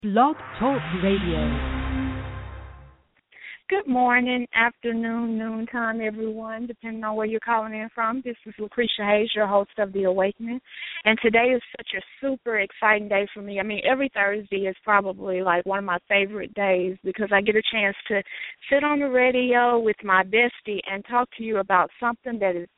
Blog Talk Radio. Good morning, afternoon, noontime, everyone, depending on where you're calling in from. This is Lucretia Hayes, your host of The Awakening, and today is such a super exciting day for me. I mean, every Thursday is probably like one of my favorite days because I get a chance to sit on the radio with my bestie and talk to you about something that is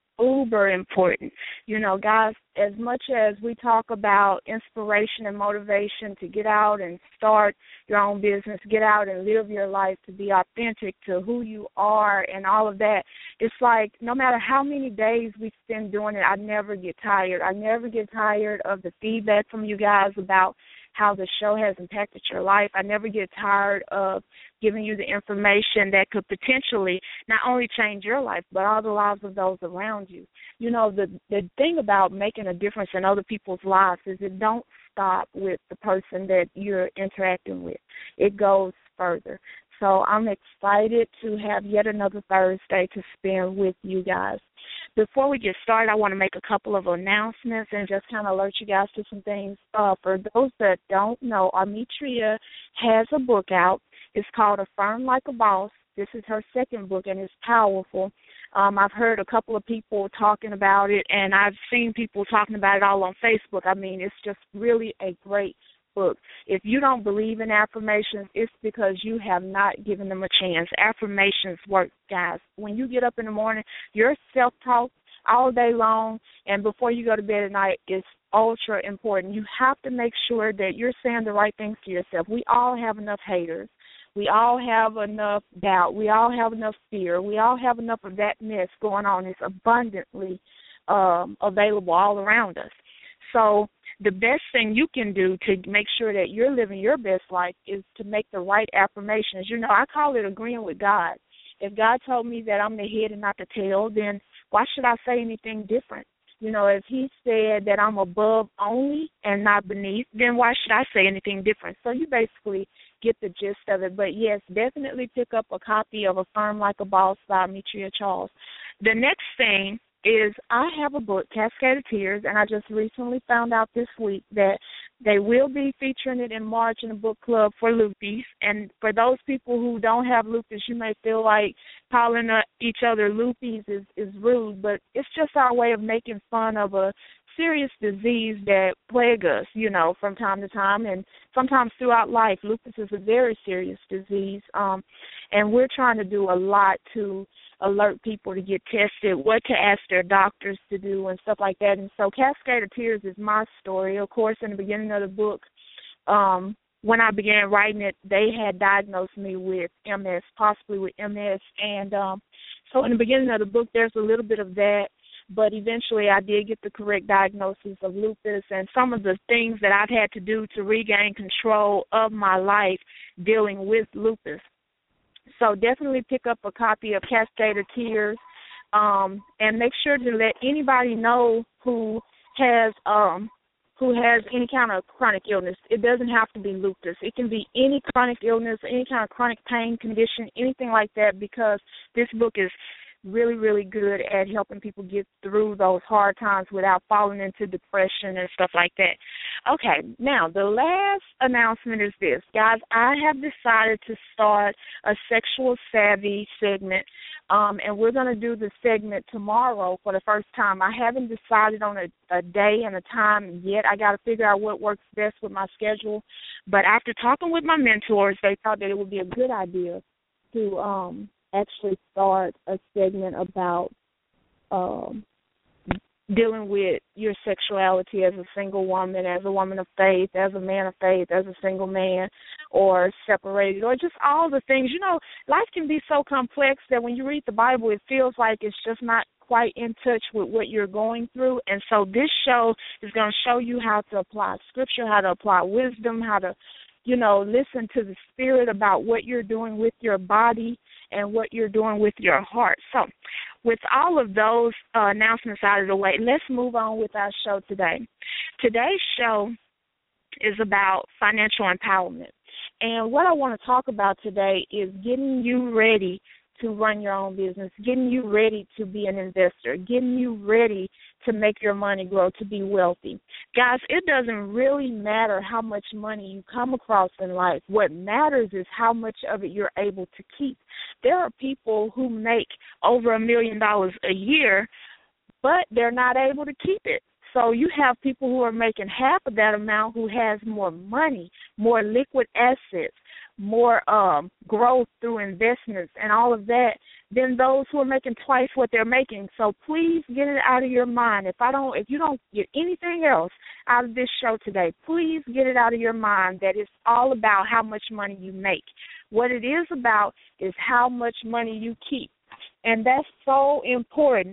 uber important. You know, guys, as much as we talk about inspiration and motivation to get out and start your own business, get out and live your life to be authentic to who you are and all of that, it's like no matter how many days we spend doing it, I never get tired. I never get tired of the feedback from you guys about how the show has impacted your life. I never get tired of giving you the information that could potentially not only change your life, but all the lives of those around you. You know, the thing about making a difference in other people's lives is it don't stop with the person that you're interacting with. It goes further. So I'm excited to have yet another Thursday to spend with you guys. Before we get started, I want to make a couple of announcements and just kind of alert you guys to some things. For those that don't know, Armetria has a book out. It's called Affirm Like a Boss. This is her second book, and it's powerful. I've heard a couple of people talking about it, and I've seen people talking about it all on Facebook. I mean, it's just really a great book. If you don't believe in affirmations, it's because you have not given them a chance. Affirmations work, guys. When you get up in the morning, your self-talk all day long and before you go to bed at night is ultra important. You have to make sure that you're saying the right things to yourself. We all have enough haters. We all have enough doubt. We all have enough fear. We all have enough of that mess going on. It's abundantly available all around us. So the best thing you can do to make sure that you're living your best life is to make the right affirmations. You know, I call it agreeing with God. If God told me that I'm the head and not the tail, then why should I say anything different? You know, if he said that I'm above only and not beneath, then why should I say anything different? So you basically get the gist of it. But, yes, definitely pick up a copy of Affirm Like a Boss by Armetria Charles. The next thing is I have a book, Cascade of Tears, and I just recently found out this week that they will be featuring it in March in the book club for luppies. And for those people who don't have lupus, you may feel like calling each other luppies is rude, but it's just our way of making fun of a serious disease that plague us, you know, from time to time and sometimes throughout life. Lupus is a very serious disease, and we're trying to do a lot to alert people to get tested, what to ask their doctors to do and stuff like that. And so Cascade of Tears is my story. Of course, in the beginning of the book, when I began writing it, they had diagnosed me with MS, possibly with MS. And so in the beginning of the book, there's a little bit of that. But eventually I did get the correct diagnosis of lupus and some of the things that I've had to do to regain control of my life dealing with lupus. So definitely pick up a copy of Cascade of Tears and make sure to let anybody know who has any kind of chronic illness. It doesn't have to be lupus. It can be any chronic illness, any kind of chronic pain condition, anything like that, because this book is really, really good at helping people get through those hard times without falling into depression and stuff like that. Okay, now the last announcement is this. Guys, I have decided to start a sexual savvy segment, and we're going to do the segment tomorrow for the first time. I haven't decided on a day and a time yet. I got to figure out what works best with my schedule. But after talking with my mentors, they thought that it would be a good idea to actually start a segment about dealing with your sexuality as a single woman, as a woman of faith, as a man of faith, as a single man, or separated, or just all the things. You know, life can be so complex that when you read the Bible, it feels like it's just not quite in touch with what you're going through. And so this show is going to show you how to apply scripture, how to apply wisdom, how to, you know, listen to the Spirit about what you're doing with your body and what you're doing with your heart. So with all of those announcements out of the way, let's move on with our show today. Today's show is about financial empowerment. And what I want to talk about today is getting you ready to run your own business, getting you ready to be an investor, getting you ready to make your money grow, to be wealthy. Guys, it doesn't really matter how much money you come across in life. What matters is how much of it you're able to keep. There are people who make over $1 million a year, but they're not able to keep it. So you have people who are making half of that amount who has more money, more liquid assets, more growth through investments and all of that than those who are making twice what they're making. So please get it out of your mind. If you don't get anything else out of this show today, please get it out of your mind that it's all about how much money you make. What it is about is how much money you keep. And that's so important.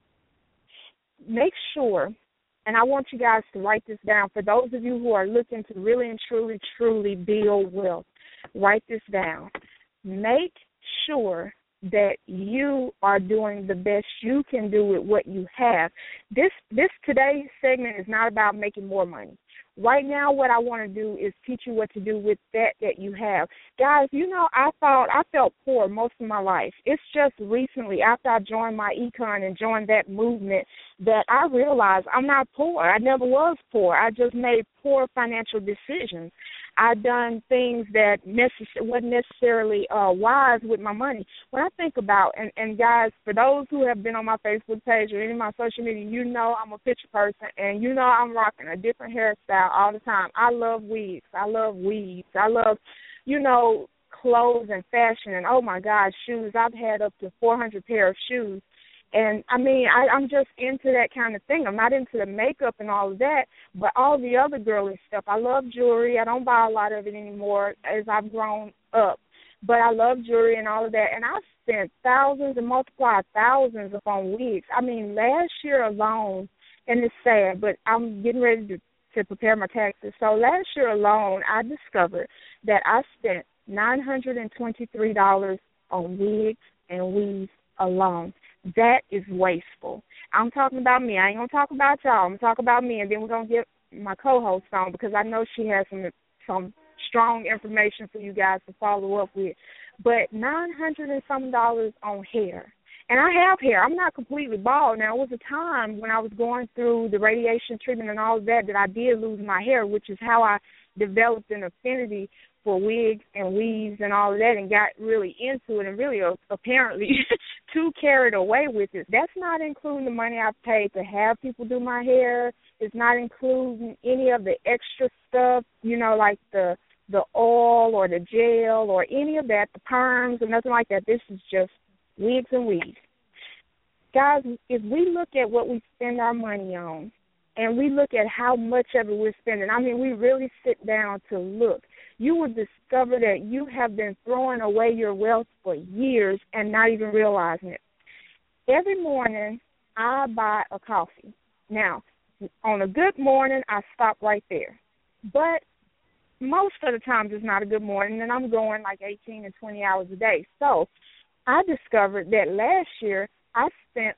Make sure, and I want you guys to write this down, for those of you who are looking to really and truly build wealth, write this down. Make sure that you are doing the best you can do with what you have. This today's segment is not about making more money. Right now, what I want to do is teach you what to do with that you have. Guys, I felt poor most of my life. It's just recently, after I joined my econ and joined that movement, that I realized I'm not poor. I never was poor. I just made poor financial decisions. I've done things that wasn't necessarily wise with my money. When I think about, and guys, for those who have been on my Facebook page or any of my social media, I'm a picture person, and I'm rocking a different hairstyle all the time. I love wigs. I love weaves. I love, clothes and fashion, and oh my God, shoes. I've had up to 400 pair of shoes. And, I'm just into that kind of thing. I'm not into the makeup and all of that, but all the other girly stuff. I love jewelry. I don't buy a lot of it anymore as I've grown up, but I love jewelry and all of that. And I've spent thousands and multiplied thousands upon wigs. Last year alone, and it's sad, but I'm getting ready to prepare my taxes. So last year alone, I discovered that I spent $923 on wigs and weaves alone. That is wasteful. I'm talking about me. I ain't going to talk about y'all. I'm going to talk about me, and then we're going to get my co-host on because I know she has some strong information for you guys to follow up with. But $900 and some on hair. And I have hair. I'm not completely bald. Now, it was a time when I was going through the radiation treatment and all of that I did lose my hair, which is how I developed an affinity for wigs and weaves and all of that and got really into it and really apparently too carried away with it. That's not including the money I've paid to have people do my hair. It's not including any of the extra stuff, like the oil or the gel or any of that, the perms or nothing like that. This is just wigs and weaves. Guys, if we look at what we spend our money on and we look at how much of it we're spending, we really sit down to look, you will discover that you have been throwing away your wealth for years and not even realizing it. Every morning, I buy a coffee. Now, on a good morning, I stop right there. But most of the times it's not a good morning, and I'm going like 18 and 20 hours a day. So I discovered that last year I spent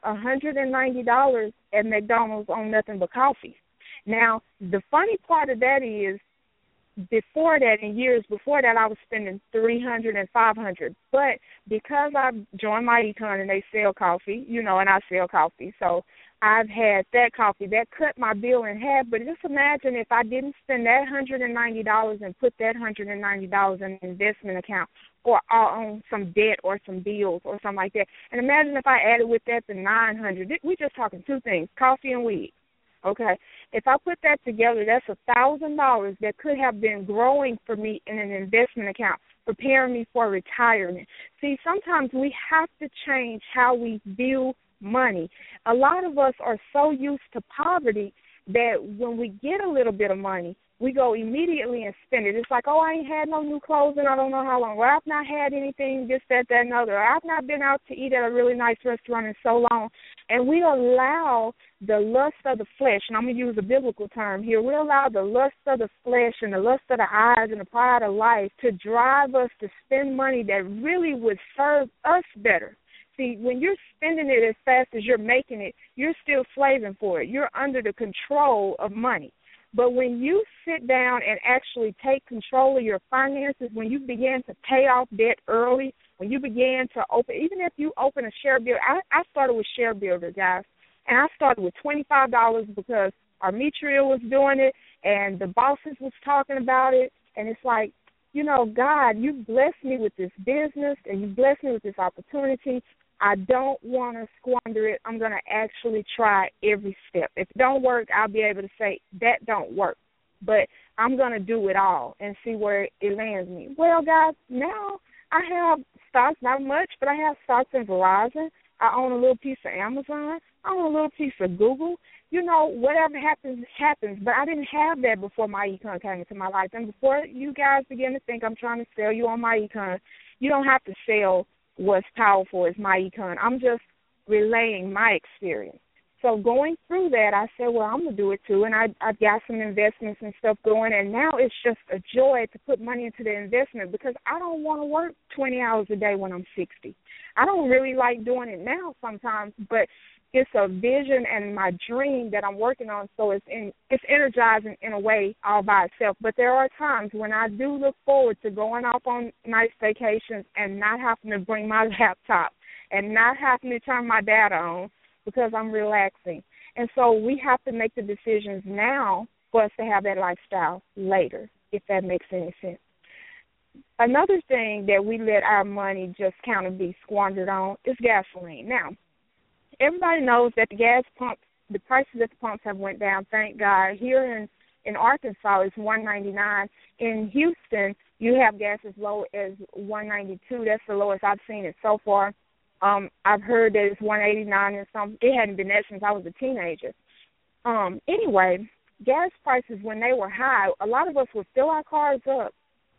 $190 at McDonald's on nothing but coffee. Now, the funny part of that is, before that, in years before that, I was spending $300 and $500. But because I joined my econ and they sell coffee, and I sell coffee, so I've had that coffee. That cut my bill in half. But just imagine if I didn't spend that $190 and put that $190 in an investment account or on some debt or some bills or something like that. And imagine if I added with that the $900. We're just talking two things, coffee and weed. Okay, if I put that together, that's $1,000 that could have been growing for me in an investment account, preparing me for retirement. See, sometimes we have to change how we view money. A lot of us are so used to poverty that when we get a little bit of money, we go immediately and spend it. It's like, oh, I ain't had no new clothes in I don't know how long. Well, I've not had anything, this, that, and other. I've not been out to eat at a really nice restaurant in so long. And we allow the lust of the flesh, and I'm going to use a biblical term here, we allow the lust of the flesh and the lust of the eyes and the pride of life to drive us to spend money that really would serve us better. See, when you're spending it as fast as you're making it, you're still slaving for it. You're under the control of money. But when you sit down and actually take control of your finances, when you begin to pay off debt early, when you begin to open, even if you open a share builder, I started with share builder, guys, and I started with $25 because Armetria was doing it and the bosses was talking about it, and it's like, you know, God, you blessed me with this business and you blessed me with this opportunity. I don't want to squander it. I'm going to actually try every step. If it don't work, I'll be able to say that don't work. But I'm going to do it all and see where it lands me. Well, guys, now I have stocks, not much, but I have stocks in Verizon. I own a little piece of Amazon. I own a little piece of Google. You know, whatever happens, happens. But I didn't have that before MyEcon came into my life. And before you guys begin to think I'm trying to sell you on MyEcon, you don't have to sell what's powerful as MyEcon. I'm just relaying my experience. So going through that, I said, well, I'm going to do it too. And I've got some investments and stuff going. And now it's just a joy to put money into the investment because I don't want to work 20 hours a day when I'm 60. I don't really like doing it now sometimes, but it's a vision and my dream that I'm working on, so it's energizing in a way all by itself. But there are times when I do look forward to going off on nice vacations and not having to bring my laptop and not having to turn my data on because I'm relaxing. And so we have to make the decisions now for us to have that lifestyle later, if that makes any sense. Another thing that we let our money just kind of be squandered on is gasoline. Now, everybody knows that the gas pumps, the prices at the pumps have went down, thank God. Here in Arkansas, it's $1.99. In Houston, you have gas as low as $1.92. That's the lowest I've seen it so far. I've heard that it's $1.89 and something. It hadn't been that since I was a teenager. Anyway, gas prices, when they were high, a lot of us would fill our cars up,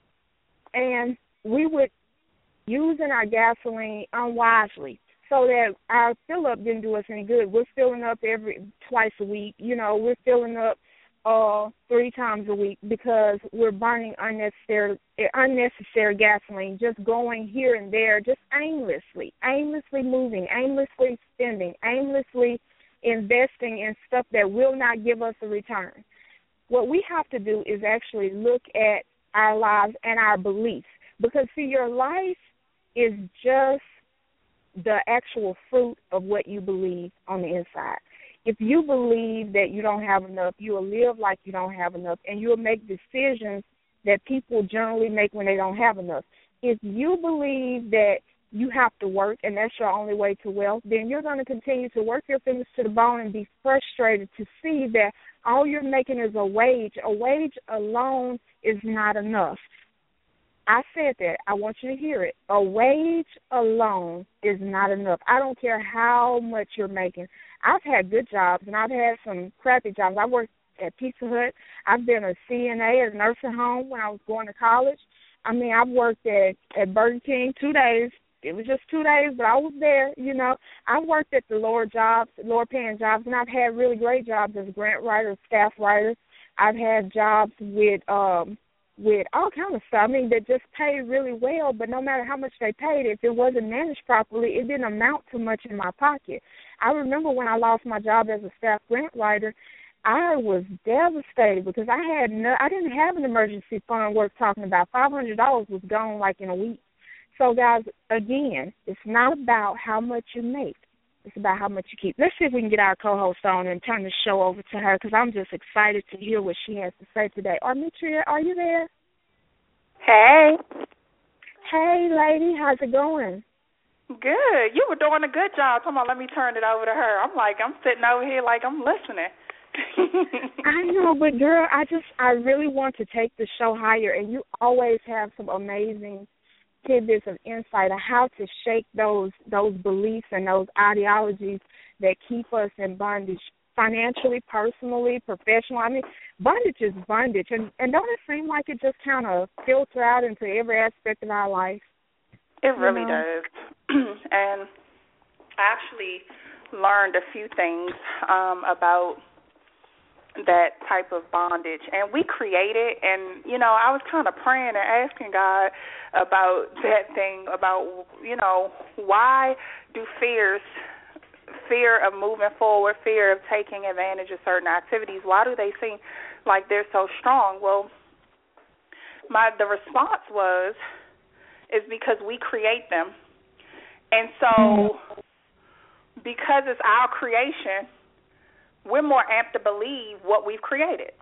and we would using our gasoline unwisely, so that our fill-up didn't do us any good. We're filling up twice a week. You know, we're filling up 3 times a week because we're burning unnecessary gasoline, just going here and there, just aimlessly moving, aimlessly spending, aimlessly investing in stuff that will not give us a return. What we have to do is actually look at our lives and our beliefs, because, see, your life is just the actual fruit of what you believe on the inside. If you believe that you don't have enough, you will live like you don't have enough, and you'll make decisions that people generally make when they don't have enough. If you believe that you have to work and that's your only way to wealth, then you're going to continue to work your fingers to the bone and be frustrated to see that all you're making is a wage. A wage alone is not enough. I said that. I want you to hear it. A wage alone is not enough. I don't care how much you're making. I've had good jobs, and I've had some crappy jobs. I worked at Pizza Hut. I've been a CNA at a nursing home when I was going to college. I mean, I've worked at Burger King 2 days. It was just 2 days, but I was there, you know. I've worked at the lower paying jobs, and I've had really great jobs as a grant writer, staff writer. I've had jobs with all kinds of stuff. I mean, that just paid really well, but no matter how much they paid, if it wasn't managed properly, it didn't amount to much in my pocket. I remember when I lost my job as a staff grant writer, I was devastated because I didn't have an emergency fund worth talking about. $500 was gone like in a week. So, guys, again, it's not about how much you make. It's about how much you keep. Let's see if we can get our co-host on and turn the show over to her, because I'm just excited to hear what she has to say today. Armetria, are you there? Hey. Hey, lady. How's it going? Good. You were doing a good job. Come on, let me turn it over to her. I'm sitting over here like I'm listening. I know, but, girl, I really want to take the show higher, and you always have some amazing tidbits of insight of how to shake those beliefs and those ideologies that keep us in bondage, financially, personally, professionally. I mean, bondage is bondage, and don't it seem like it just kind of filters out into every aspect of our life? It really does. And I actually learned a few things about that type of bondage, and we create it. And I was kind of praying and asking God about that thing, about why do fear of moving forward, fear of taking advantage of certain activities, why do they seem like they're so strong? Well, the response was is because we create them. And so because it's our creation, we're more apt to believe what we've created.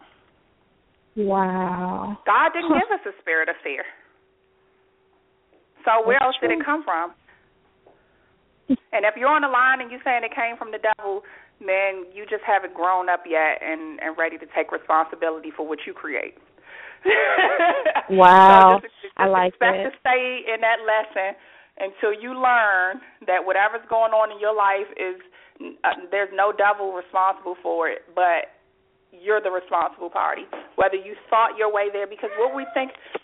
Wow. God didn't give us a spirit of fear. So where else did it come from? And if you're on the line and you're saying it came from the devil, then you just haven't grown up yet and ready to take responsibility for what you create. Wow. So just I like expect that. to stay in that lesson until you learn that whatever's going on in your life is there's no devil responsible for it, but you're the responsible party. Whether you thought your way there, because what we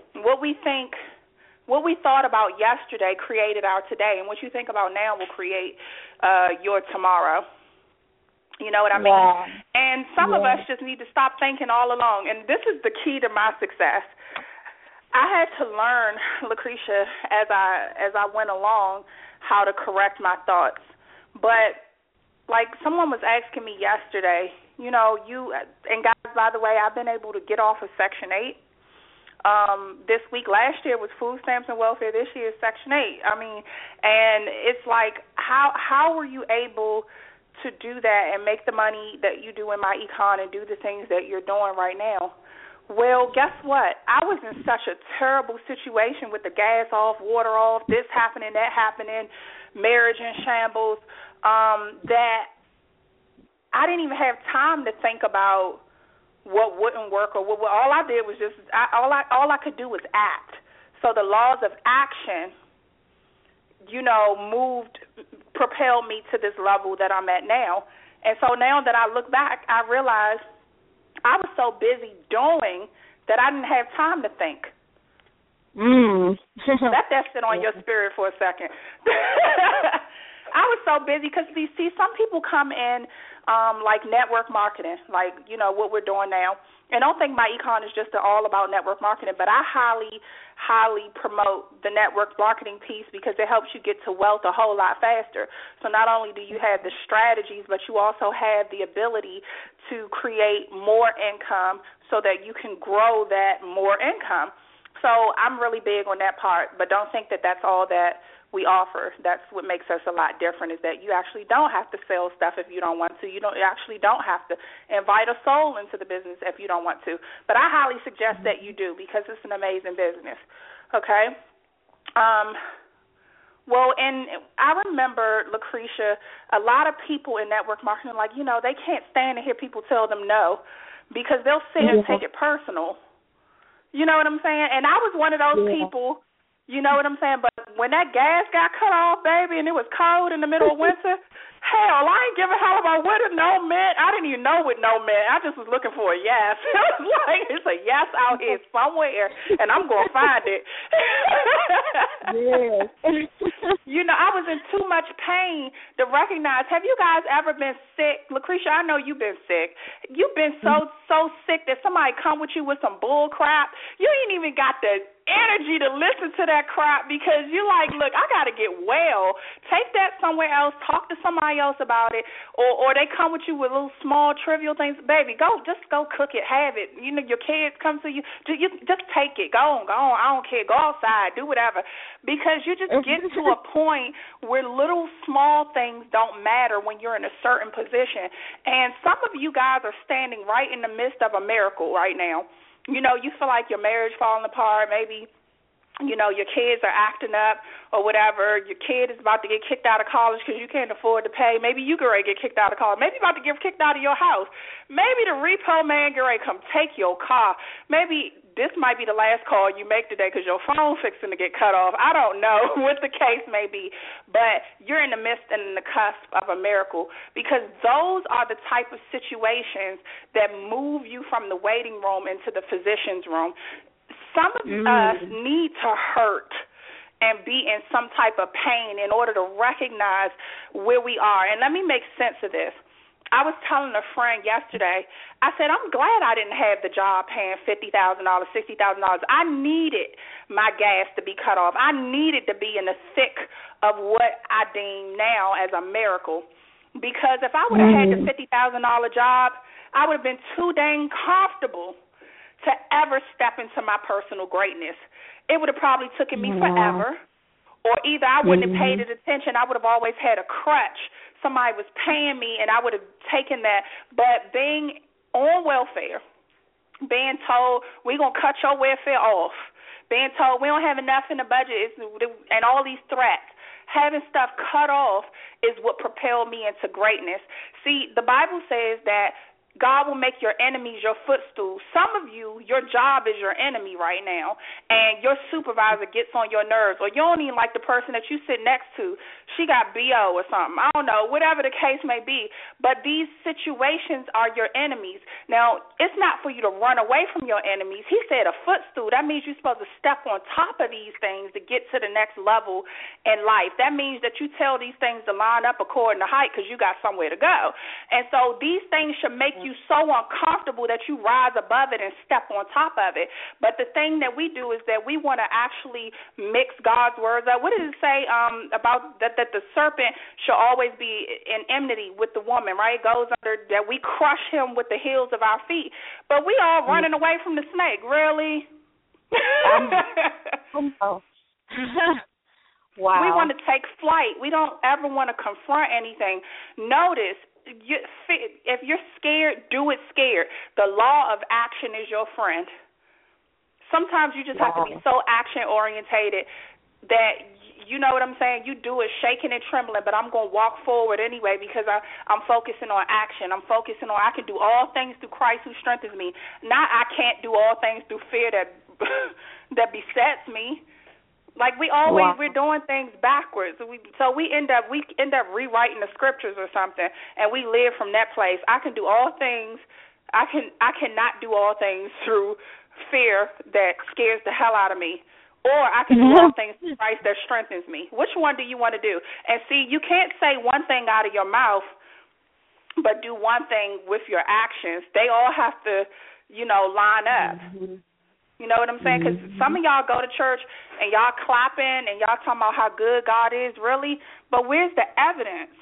thought about yesterday created our today, and what you think about now will create your tomorrow. You know what I mean? Wow. And some of us just need to stop thinking all along, and this is the key to my success. I had to learn, Lucretia, as I went along, how to correct my thoughts. But like someone was asking me yesterday, you know, and guys, by the way, I've been able to get off of Section 8. This week, last year was food stamps and welfare. This year is Section 8. I mean, and it's like, how were you able to do that and make the money that you do in my econ and do the things that you're doing right now? Well, guess what? I was in such a terrible situation with the gas off, water off, this happening, that happening, marriage in shambles, that I didn't even have time to think about what wouldn't work or what. All I did was all I could do was act. So the laws of action, you know, propelled me to this level that I'm at now. And so now that I look back, I realize I was so busy doing that I didn't have time to think. Let that sit on your spirit for a second. I was so busy because, see, some people come in like network marketing, like, you know, what we're doing now. And don't think my econ is just all about network marketing, but I highly, highly promote the network marketing piece because it helps you get to wealth a whole lot faster. So not only do you have the strategies, but you also have the ability to create more income so that you can grow that more income. So I'm really big on that part, but don't think that that's all that we offer. That's what makes us a lot different, is that you actually don't have to sell stuff if you don't want to. You actually don't have to invite a soul into the business if you don't want to. But I highly suggest that you do because it's an amazing business, okay? Well, and I remember, Lucretia, a lot of people in network marketing, like, you know, they can't stand to hear people tell them no because they'll sit and take it personal. You know what I'm saying? And I was one of those people. You know what I'm saying? But when that gas got cut off, baby, and it was cold in the middle of winter, hell, I ain't give a hell about what a no meant. I didn't even know what no meant. I just was looking for a yes. It was like, it's a yes out here somewhere, and I'm going to find it. Yes. You know, I was in too much pain to recognize. Have you guys ever been sick? Lucretia, I know you've been sick. You've been so sick that somebody come with you with some bull crap. You ain't even got the energy to listen to that crap because you're like, look, I got to get well. Take that somewhere else. Talk to somebody else about it. Or they come with you with little small trivial things. Baby, just go cook it. Have it. You know, your kids come to you. Just take it. Go on. I don't care. Go outside. Do whatever. Because you just get to a point where little small things don't matter when you're in a certain position. And some of you guys are standing right in the midst of a miracle right now. You know, you feel like your marriage falling apart, maybe, you know, your kids are acting up or whatever. Your kid is about to get kicked out of college because you can't afford to pay. Maybe you get ready to get kicked out of college. Maybe you're about to get kicked out of your house. Maybe the repo man get ready to come take your car. Maybe this might be the last call you make today because your phone fixing to get cut off. I don't know what the case may be, but you're in the midst and in the cusp of a miracle because those are the type of situations that move you from the waiting room into the physician's room. Some of us need to hurt and be in some type of pain in order to recognize where we are. And let me make sense of this. I was telling a friend yesterday, I said, I'm glad I didn't have the job paying $50,000, $60,000. I needed my gas to be cut off. I needed to be in the thick of what I deem now as a miracle. Because if I would have had the $50,000 job, I would have been too dang comfortable to ever step into my personal greatness. It would have probably taken me forever, or either I wouldn't have paid it attention. I would have always had a crutch. Somebody was paying me, and I would have taken that. But being on welfare, being told we're going to cut your welfare off, being told we don't have enough in the budget, and all these threats, having stuff cut off is what propelled me into greatness. See, the Bible says that God will make your enemies your footstool. Some of you, your job is your enemy right now, and your supervisor gets on your nerves, or you don't even like the person that you sit next to. She got BO or something. I don't know, whatever the case may be. But these situations are your enemies. Now, it's not for you to run away from your enemies. He said a footstool. That means you're supposed to step on top of these things to get to the next level in life. That means that you tell these things to line up according to height because you got somewhere to go. And so these things should make you so uncomfortable that you rise above it and step on top of it. But the thing that we do is that we want to actually mix God's words up. What does it say about that the serpent should always be in enmity with the woman, right? It goes under that we crush him with the heels of our feet. But we all running away from the snake, really? Wow. We want to take flight. We don't ever want to confront anything. Notice, if you're scared, do it scared. The law of action is your friend. Sometimes you just have to be so action-orientated that, you know what I'm saying, you do it shaking and trembling, but I'm going to walk forward anyway because I'm focusing on action. I'm focusing on I can do all things through Christ who strengthens me. Not I can't do all things through fear that besets me. Like we're doing things backwards. So we end up rewriting the scriptures or something, and we live from that place. I can do all things. I cannot do all things through fear that scares the hell out of me, or I can do all things through Christ that strengthens me. Which one do you want to do? And see, you can't say one thing out of your mouth, but do one thing with your actions. They all have to, line up. You know what I'm saying? Because some of y'all go to church and y'all clapping and y'all talking about how good God is, really, but where's the evidence?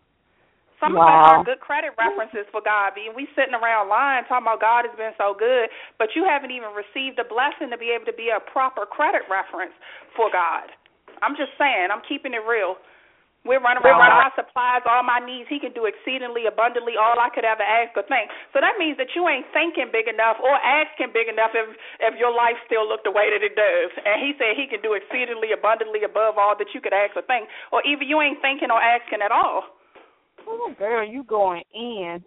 Some of us are good credit references for God. We sitting around lying talking about God has been so good, but you haven't even received a blessing to be able to be a proper credit reference for God. I'm just saying. I'm keeping it real. We're running around. God supplies all my needs. He can do exceedingly abundantly all I could ever ask or think. So that means that you ain't thinking big enough or asking big enough if your life still looked the way that it does. And he said he can do exceedingly abundantly above all that you could ask or think. Or even you ain't thinking or asking at all. Oh, girl, you going in.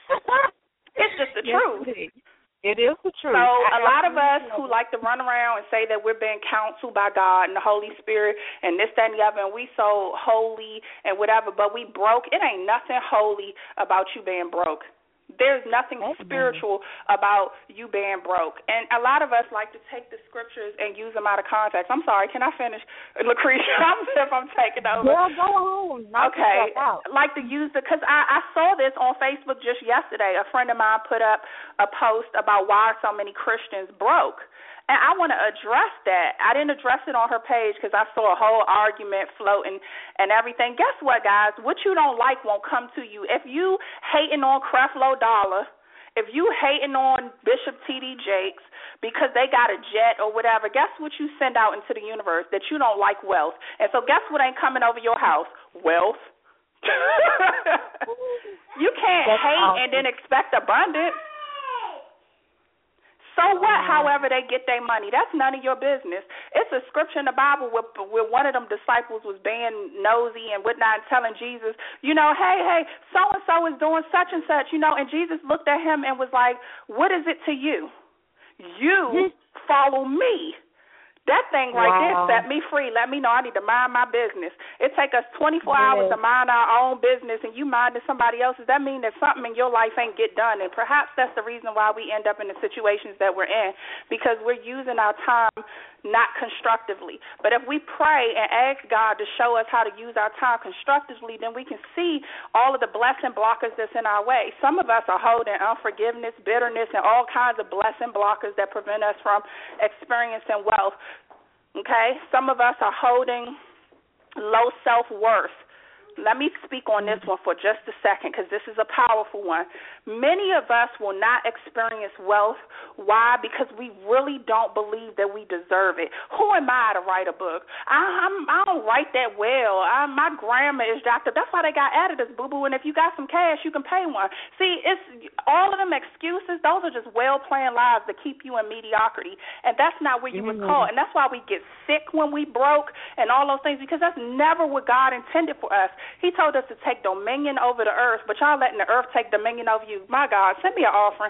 It's just the truth. It is the truth. So a lot of us who like to run around and say that we're being counseled by God and the Holy Spirit and this, that, and the other, and we so holy and whatever, but we broke. It ain't nothing holy about you being broke. There's nothing spiritual about you being broke. And a lot of us like to take the scriptures and use them out of context. I'm sorry, can I finish? Lucretia, if I'm taking over. Well, go on. Okay. Like to use because I saw this on Facebook just yesterday. A friend of mine put up a post about why so many Christians broke. And I want to address that. I didn't address it on her page because I saw a whole argument floating and everything. Guess what, guys? What you don't like won't come to you. If you hating on Creflo Dollar, if you hating on Bishop T.D. Jakes because they got a jet or whatever, guess what you send out into the universe? That you don't like wealth. And so guess what ain't coming over your house? Wealth. You can't hate and then expect abundance. So what, however they get their money? That's none of your business. It's a scripture in the Bible where one of them disciples was being nosy and whatnot and telling Jesus, hey, so-and-so is doing such and such, and Jesus looked at him and was like, what is it to you? You follow me. That thing right there set me free. Let me know I need to mind my business. It take us 24 hours to mind our own business, and you minding somebody else's. That means that something in your life ain't get done, and perhaps that's the reason why we end up in the situations that we're in, because we're using our time not constructively. But if we pray and ask God to show us how to use our time constructively, then we can see all of the blessing blockers that's in our way. Some of us are holding unforgiveness, bitterness, and all kinds of blessing blockers that prevent us from experiencing wealth. Okay? Some of us are holding low self-worth. let me speak on this one for just a second because this is a powerful one. Many of us will not experience wealth. Why? Because we really don't believe that we deserve it. Who am I to write a book? I don't write that well. My grammar is jacked up. That's why they got editors, boo-boo, and if you got some cash, you can pay one. See, it's all of them excuses. Those are just well-planned lies to keep you in mediocrity, and that's not where you were called. And that's why we get sick when we broke and all those things, because that's never what God intended for us. He told us to take dominion over the earth, but y'all letting the earth take dominion over you. My God, send me an offering.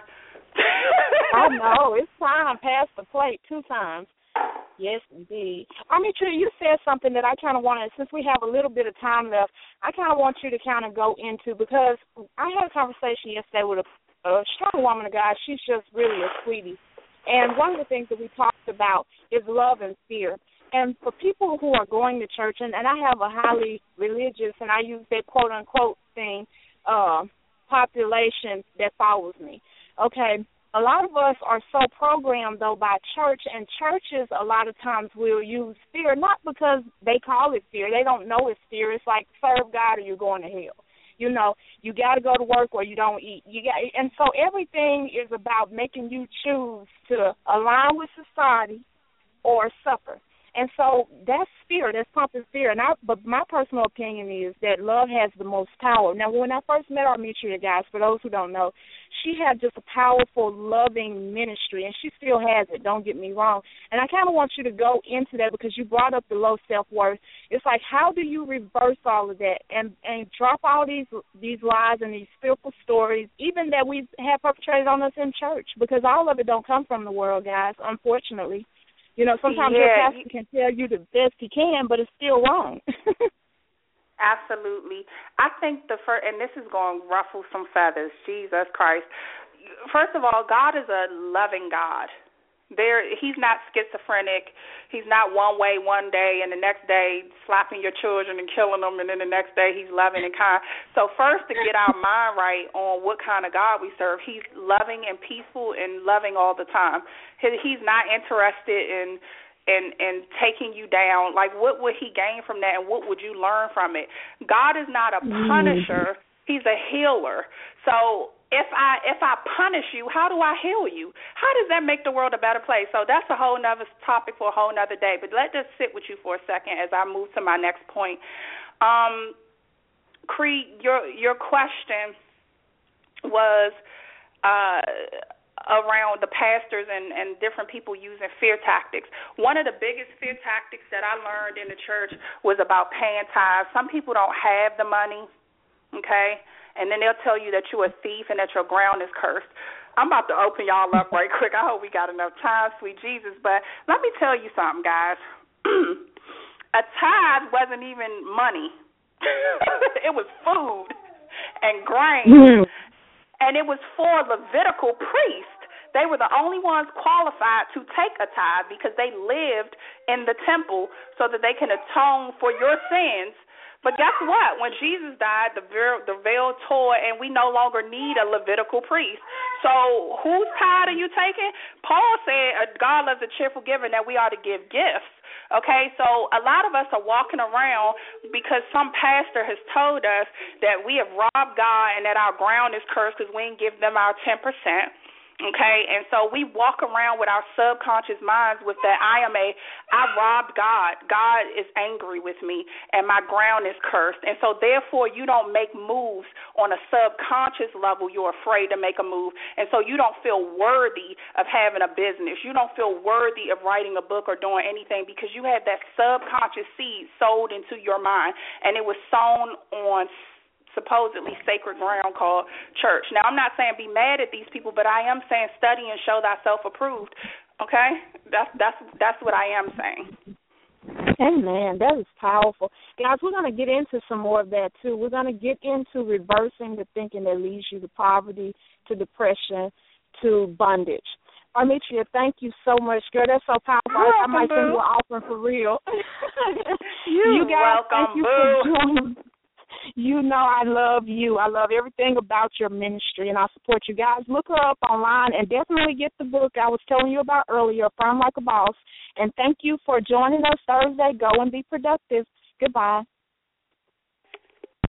I know. It's time. Pass the plate 2 times. Yes, indeed. Armitra, you said something that I kind of wanted, since we have a little bit of time left, I kind of want you to kind of go into, because I had a conversation yesterday with a strong woman of God. She's just really a sweetie. And one of the things that we talked about is love and fear. And for people who are going to church, and I have a highly religious, and I use that quote-unquote thing, population that follows me, okay? A lot of us are so programmed, though, by church, and churches a lot of times will use fear, not because they call it fear. They don't know it's fear. It's like, serve God or you're going to hell. You know, you got to go to work or you don't eat. And so everything is about making you choose to align with society or suffer. And so that's fear. That's pumping fear. But my personal opinion is that love has the most power. Now, when I first met Armitra, guys, for those who don't know, she had just a powerful, loving ministry, and she still has it, don't get me wrong. And I kind of want you to go into that because you brought up the low self-worth. It's like, how do you reverse all of that and drop all these lies and these fearful stories, even that we have perpetrated on us in church? Because all of it don't come from the world, guys, unfortunately. You know, sometimes your pastor can tell you the best he can, but it's still wrong. Absolutely. I think and this is going to ruffle some feathers, Jesus Christ. First of all, God is a loving God. He's not schizophrenic. He's not one way one day and the next day slapping your children and killing them, and then the next day he's loving and kind. So first, to get our mind right on what kind of God we serve, he's loving and peaceful and loving all the time. He's not interested in taking you down. Like, what would he gain from that, and what would you learn from it? God is not a punisher. He's a healer. So if I punish you, how do I heal you? How does that make the world a better place? So that's a whole nother topic for a whole nother day. But let this sit with you for a second as I move to my next point. Cree, your question was around the pastors and different people using fear tactics. One of the biggest fear tactics that I learned in the church was about paying tithes. Some people don't have the money, okay? And then they'll tell you that you're a thief and that your ground is cursed. I'm about to open y'all up right quick. I hope we got enough time, sweet Jesus. But let me tell you something, guys. A tithe wasn't even money. It was food and grain. And it was for Levitical priests. They were the only ones qualified to take a tithe because they lived in the temple so that they can atone for your sins. But guess what? When Jesus died, the veil tore, and we no longer need a Levitical priest. So whose tithe are you taking? Paul said God loves a cheerful giver, that we ought to give gifts. Okay, so a lot of us are walking around because some pastor has told us that we have robbed God and that our ground is cursed because we didn't give them our 10%. Okay, and so we walk around with our subconscious minds with that I robbed God. God is angry with me, and my ground is cursed. And so therefore you don't make moves on a subconscious level. You're afraid to make a move. And so you don't feel worthy of having a business. You don't feel worthy of writing a book or doing anything because you had that subconscious seed sowed into your mind, and it was sown on supposedly sacred ground called church. Now, I'm not saying be mad at these people, but I am saying study and show thyself approved. Okay? That's what I am saying. Amen. That is powerful. Guys, we're going to get into some more of that, too. We're going to get into reversing the thinking that leads you to poverty, to depression, to bondage. Armitra, thank you so much, girl. That's so powerful. I might send you an offering for real. You guys, welcome, thank you for joining. You know I love you. I love everything about your ministry, and I support you guys. Look her up online and definitely get the book I was telling you about earlier, Firm Like a Boss. And thank you for joining us Thursday. Go and be productive. Goodbye.